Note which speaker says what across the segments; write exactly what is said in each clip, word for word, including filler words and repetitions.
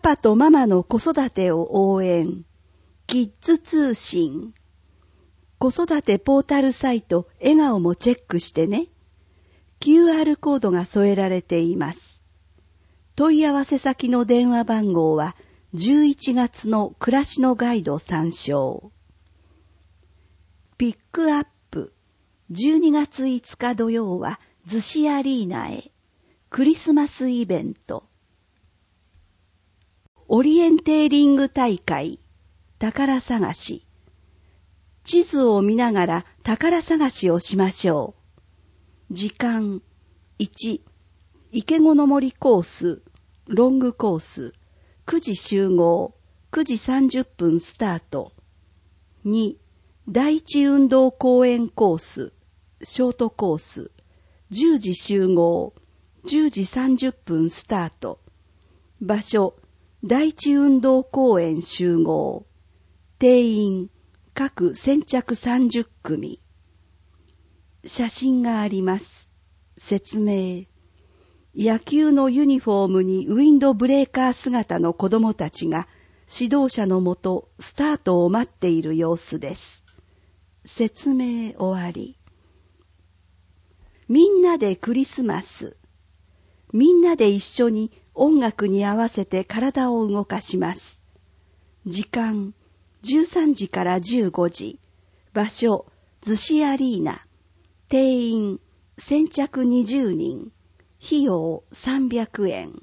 Speaker 1: パとママの子育てを応援。キッズ通信。子育てポータルサイト笑顔もチェックしてね。キューアール コードが添えられています。問い合わせ先の電話番号はじゅういちがつの暮らしのガイド参照。ピックアップ。じゅうにがついつか土曜は逗子アリーナへ。クリスマスイベント。オリエンテーリング大会。宝探し。地図を見ながら宝探しをしましょう。時間。いち、池子の森コース、ロングコース、くじ集合、くじさんじゅっぷんスタート。に、第一運動公園コース、ショートコース、じゅうじ集合、じゅうじさんじゅっぷんスタート。場所、第一運動公園集合。定員、各先着さんじゅっくみ。写真があります。説明。野球のユニフォームにウィンドブレーカー姿の子供たちが指導者のもとスタートを待っている様子です。説明終わり。みんなでクリスマス。みんなで一緒に音楽に合わせて体を動かします。時間、じゅうさんじからじゅうごじ。場所、逗子アリーナ。定員、先着にじゅうにん。費用さんびゃくえん。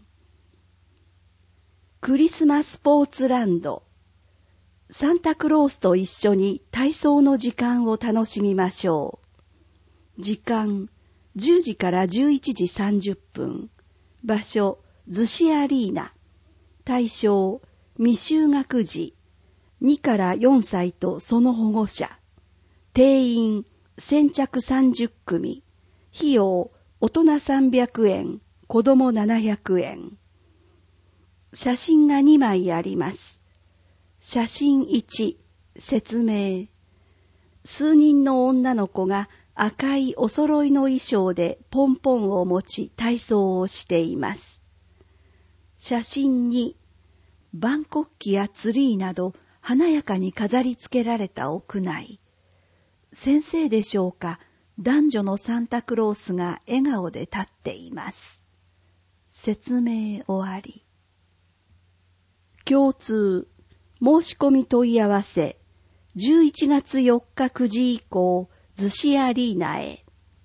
Speaker 1: クリスマスポーツランド。サンタクロースと一緒に体操の時間を楽しみましょう。時間、じゅうじからじゅういちじさんじゅっぷん。場所、逗子アリーナ。対象、未就学児。にからよんさいとその保護者。定員、先着さんじゅっくみ。費用、大人さんびゃくえん、子供ななひゃくえん。写真がにまいあります。写真いち、説明。数人の女の子が赤いお揃いの衣装でポンポンを持ち体操をしています。写真に、万国旗やツリーなど華やかに飾り付けられた屋内。先生でしょうか、男女のサンタクロースが笑顔で立っています。説明終わり。共通、申し込み問い合わせ、じゅういちがつよっかくじ以降、逗子アリーナへ。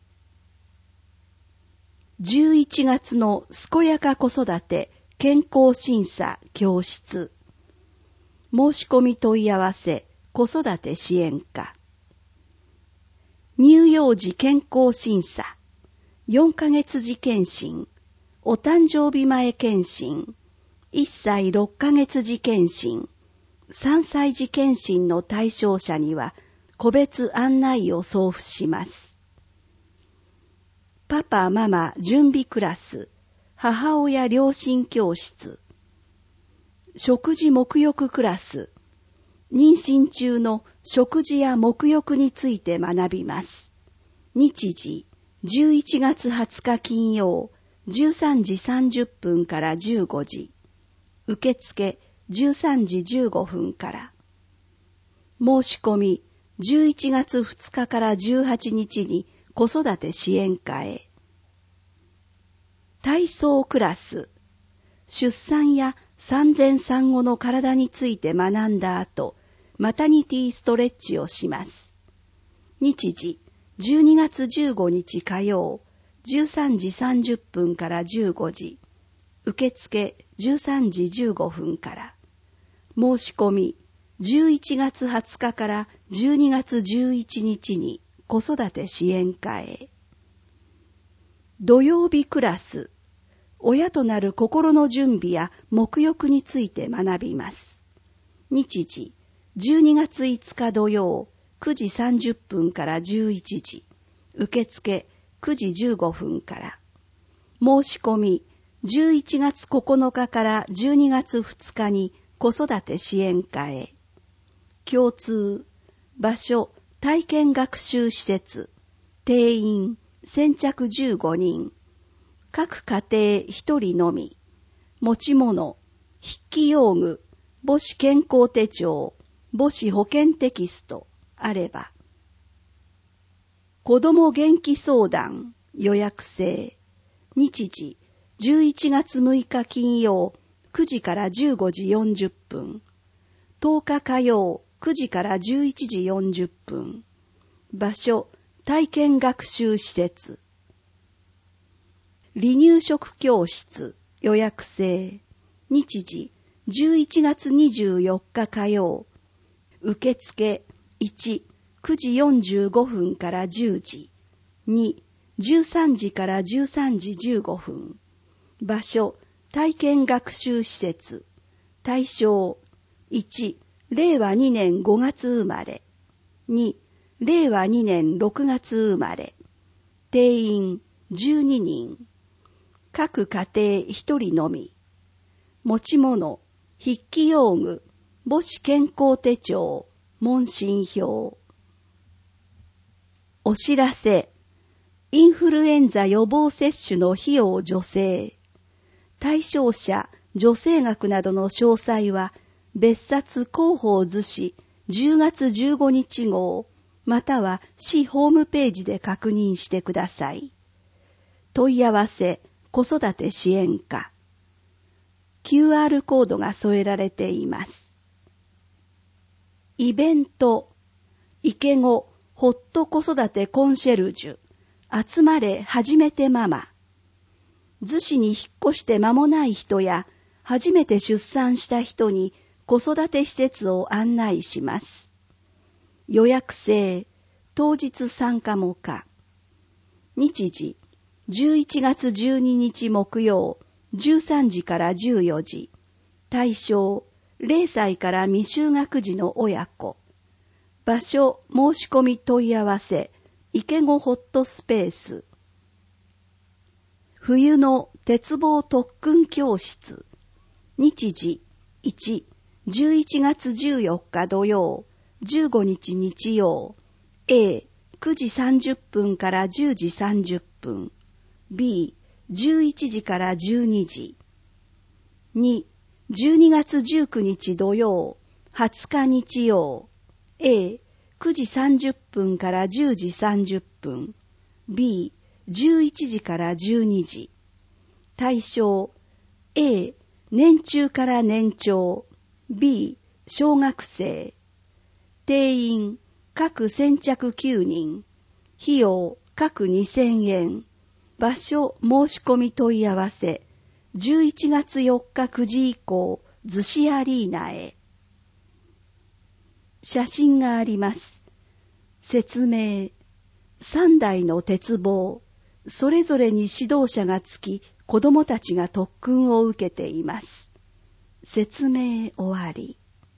Speaker 1: じゅういちがつの健やか子育て健康審査教室。申し込み問い合わせ、子育て支援課。乳幼児健康審査、よんかげつ時検診、お誕生日前検診、いっさいろっかげつ時検診、さんさい時検診の対象者には個別案内を送付します。パパママ準備クラス、母親両親教室、食事沐浴クラス、妊娠中の食事や沐浴について学びます。日時、じゅういちがつはつか金曜、じゅうさんじさんじゅっぷんからじゅうごじ。受付、じゅうさんじじゅうごふんから。申し込み、じゅういちがつふつかからじゅうはちにちに子育て支援課へ。体操クラス、出産や産前産後の体について学んだ後、マタニティストレッチをします。日時、じゅうにがつじゅうごにち火曜、じゅうさんじさんじゅっぷんからじゅうごじ。受付、じゅうさんじじゅうごふんから。申し込み、じゅういちがつはつかからじゅうにがつじゅういちにちに子育て支援課へ。土曜日クラス、親となる心の準備や沐浴について学びます。日時、じゅうにがついつか土曜、くじさんじゅっぷんからじゅういちじ。受付、くじじゅうごふんから。申し込み、じゅういちがつここのかからじゅうにがつふつかに子育て支援課へ。共通、場所、体験学習施設、定員、先着じゅうごにん。各家庭ひとりのみ。持ち物、 筆記用具、母子健康手帳、母子保健テキストあれば。子ども元気相談予約制。日時じゅういちがつむいか金曜くじからじゅうごじよんじゅっぷん。とおか火曜くじからじゅういちじよんじゅっぷん。場所、体験学習施設。離乳食教室予約制。日時じゅういちがつにじゅうよっか火曜。受付いち、くじよんじゅうごふんからじゅうじ。に、じゅうさんじからじゅうさんじじゅうごふん。場所、体験学習施設。対象いち、れいわにねんごがつ生まれ。に、れいわにねんろくがつ生まれ。定員じゅうににん。各家庭ひとりのみ。持ち物、筆記用具、母子健康手帳、問診票。お知らせ。インフルエンザ予防接種の費用助成。対象者、助成額などの詳細は、別冊広報図紙じゅうがつじゅうごにち号、または市ホームページで確認してください。問い合わせ、子育て支援課。キューアール コードが添えられています。イベント、池子ホット子育てコンシェルジュ、集まれ初めてママ。逗子に引っ越して間もない人や、初めて出産した人に子育て施設を案内します。予約制、当日参加も可。日時、じゅういちがつじゅうににち木曜、じゅうさんじからじゅうよじ。対象、れいさいから未就学児の親子。場所、申し込み問い合わせ、池子ホットスペース。冬の鉄棒特訓教室。日時いち、じゅういちがつじゅうよっか土曜、じゅうごにち日曜。A、くじさんじゅっぷんからじゅうじさんじゅっぷん。B、じゅういちじからじゅうにじ。に、じゅうにがつじゅうくにち土曜、はつか日曜。A、くじさんじゅっぷんからじゅうじさんじゅっぷん。B、じゅういちじからじゅうにじ。対象 A、年中から年長。B、小学生。定員各先着きゅうにん。費用各にせんえん。場所申し込み問い合わせ。じゅういちがつよっかくじ以降、逗子アリーナへ。写真があります。説明。さんだいの鉄棒。それぞれに指導者がつき、子どもたちが特訓を受けています。説明終わり。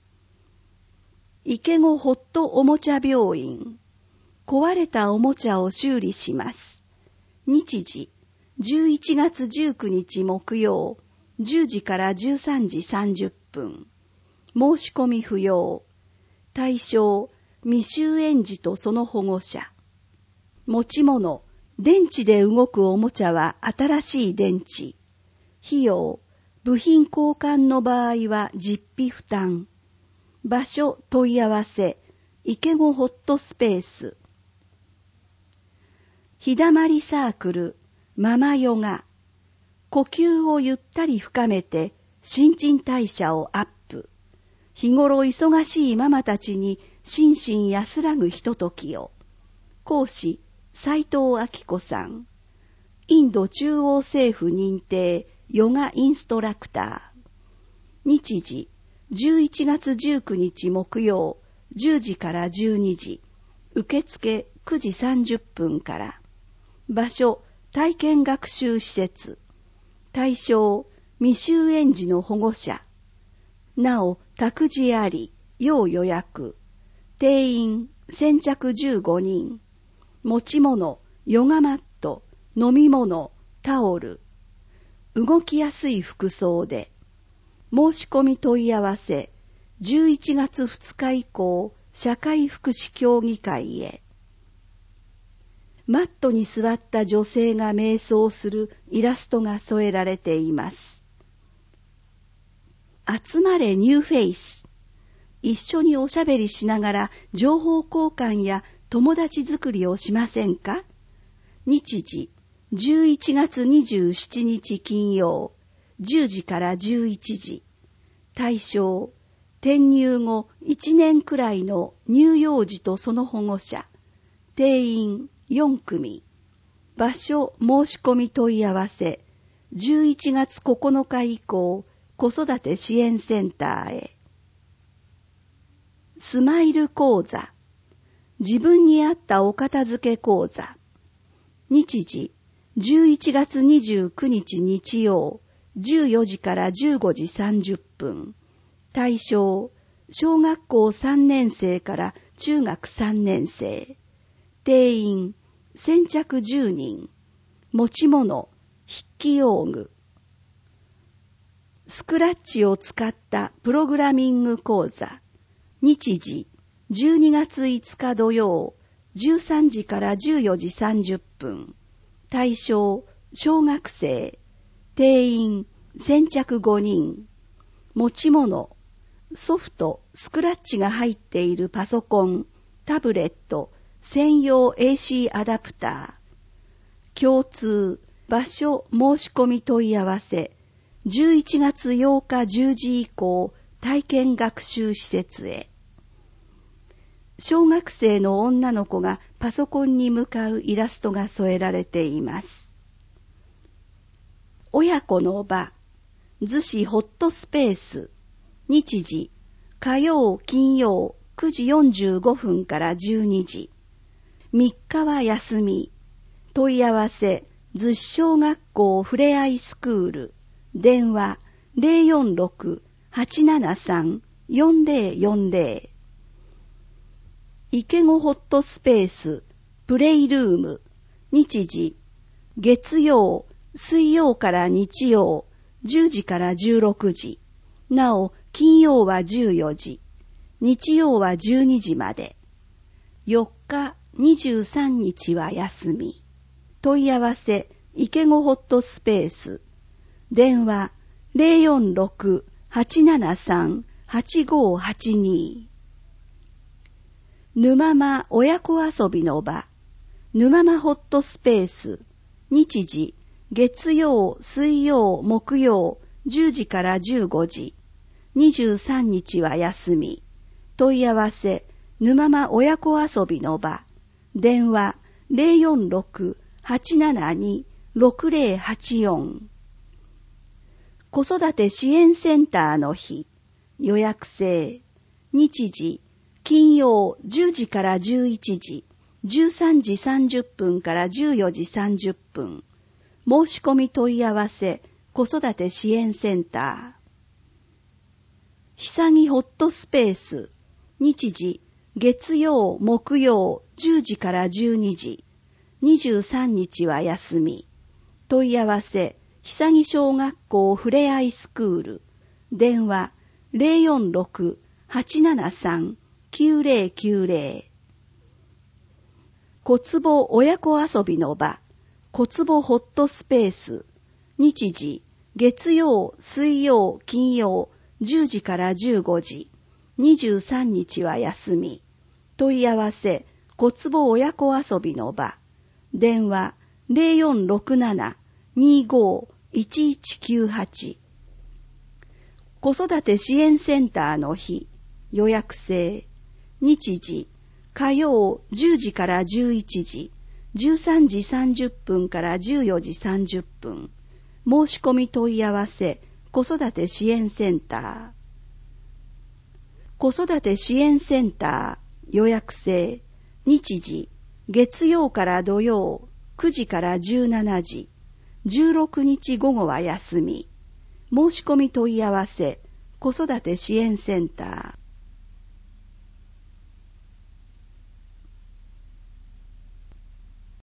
Speaker 1: 池子ホットおもちゃ病院。壊れたおもちゃを修理します。日時、じゅういちがつじゅうくにち木曜、じゅうじからじゅうさんじさんじゅっぷん。申し込み不要。対象、未就園児とその保護者。持ち物、電池で動くおもちゃは新しい電池。費用、部品交換の場合は実費負担。場所問い合わせ、池子ホットスペース。日だまりサークル、ママヨガ。呼吸をゆったり深めて新陳代謝をアップ。日頃忙しいママたちに心身安らぐひとときを。講師、斉藤明子さん。インド中央政府認定ヨガインストラクター。日時、じゅういちがつじゅうくにち木曜、じゅうじからじゅうにじ。受付くじさんじゅっぷんから。場所、体験学習施設。対象、未就園児の保護者。なお、託児あり、要予約。定員、先着じゅうごにん。持ち物、ヨガマット、飲み物、タオル。動きやすい服装で。申し込み問い合わせ、じゅういちがつふつか以降、社会福祉協議会へ。マットに座った女性が瞑想するイラストが添えられています。 集まれニューフェイス。一緒におしゃべりしながら情報交換や友達作りをしませんか？日時、じゅういちがつにじゅうしちにち金曜、じゅうじからじゅういちじ。対象、転入後いちねんくらいの乳幼児とその保護者。定員よんくみ。場所申し込み問い合わせ。じゅういちがつここのか以降、子育て支援センターへ。スマイル講座。自分に合ったお片付け講座。日時、じゅういちがつにじゅうくにち日曜、じゅうよじからじゅうごじさんじゅっぷん。対象、小学校さんねんせいから中学さんねんせい。定員、先着じゅうにん。持ち物、筆記用具。スクラッチを使ったプログラミング講座。日時、じゅうにがついつか土曜、じゅうさんじからじゅうよじさんじゅっぷん。対象、小学生。定員、先着ごにん。持ち物、ソフト、スクラッチが入っているパソコン、タブレット、専用 エーシー アダプター。共通、場所申し込み問い合わせ。じゅういちがつようかじゅうじ以降、体験学習施設へ。小学生の女の子がパソコンに向かうイラストが添えられています。親子の場、逗子ホットスペース。日時、火曜、金曜、くじよんじゅうごふんからじゅうにじ。みっかは休み。問い合わせ、逗子小学校ふれあいスクール。電話 ゼロよんろく はちななさん よんゼロよんゼロ。池子ホットスペース、プレイルーム。日時、月曜、水曜から日曜、じゅうじからじゅうろくじ。なお、金曜はじゅうよじ。日曜はじゅうにじまで。よっか、にじゅうさんにちは休み。問い合わせ、池子ホットスペース。電話 ゼロよんろく はちななさん はちごはちに。沼間親子遊びの場。沼間ホットスペース。日時、月曜、水曜、木曜、じゅうじからじゅうごじ。にじゅうさんにちは休み。問い合わせ、沼間親子遊びの場。電話 ゼロよんろく はちななに ろくゼロはちよん。子育て支援センターの日。予約制。日時、金曜じゅうじからじゅういちじ、じゅうさんじさんじゅっぷんからじゅうよじさんじゅっぷん。申し込み問い合わせ、子育て支援センター。ひさぎホットスペース。日時、月曜、木曜、じゅうじからじゅうにじ。にじゅうさんにちは休み。問い合わせ、ひさぎ小学校ふれあいスクール。電話、ゼロよんろく はちななさん きゅうゼロきゅうゼロ。小坪親子遊びの場。小坪ホットスペース。日時、月曜、水曜、金曜、じゅうじからじゅうごじ。にじゅうさんにちは休み。問い合わせ、小坪親子遊びの場。電話、ゼロよんろくなな にご いちいちきゅうはち。子育て支援センターの日。予約制。日時、火曜じゅうじからじゅういちじ、じゅうさんじさんじゅっぷんからじゅうよじさんじゅっぷん。申し込み問い合わせ、子育て支援センター。子育て支援センター予約制。日時、月曜から土曜くじからじゅうしちじ、じゅうろくにち午後は休み。申し込み問い合わせ、子育て支援センター。